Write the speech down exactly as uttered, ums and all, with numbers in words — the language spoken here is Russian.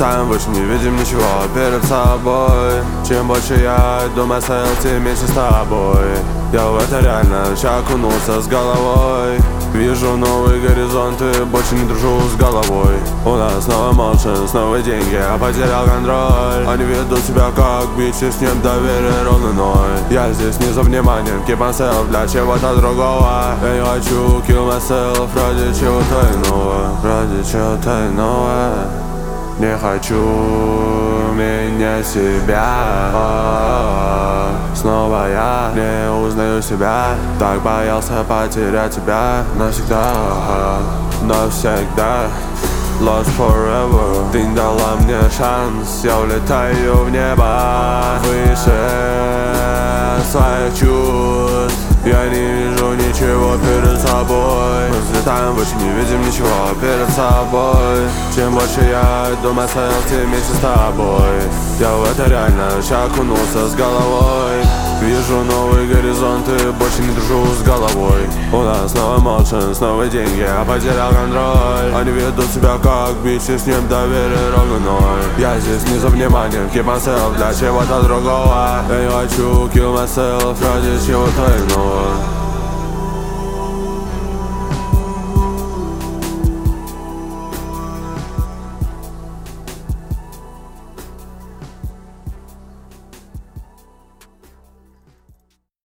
Взлетаем выше, не видим ничего перед собой. Чем больше я иду мысль, тем меньше с тобой. Я в это реально окунулся с головой. Вижу новые горизонты, больше не дружу с головой. У нас снова motion, снова деньги, я потерял контроль. Они ведут себя как бичи, с ним доверие ровно ноль. Я здесь не за вниманием, keep myself для чего-то другого. Я не хочу kill myself ради чего-то иного. Ради чего-то иного. Не хочу менять себя. Снова я не узнаю себя. Так боялся потерять тебя навсегда. Навсегда. Lost forever. Ты дала мне шанс, я улетаю в небо. Выше своих чувств. Я не вижу ничего перед собой. Мы взлетаем выше, не видим ничего перед собой. Чем больше я иду мысль, тем меньше с тобой. Я в это реально окунулся с головой. Вижу новые горизонты, больше не дружу с головой. У нас снова motion, снова деньги, я потерял контроль. Они ведут себя как бичи, с ним доверие ровно ноль. Я здесь не за вниманием, keep myself для чего-то другого. Я не хочу kill myself ради чего-то иного.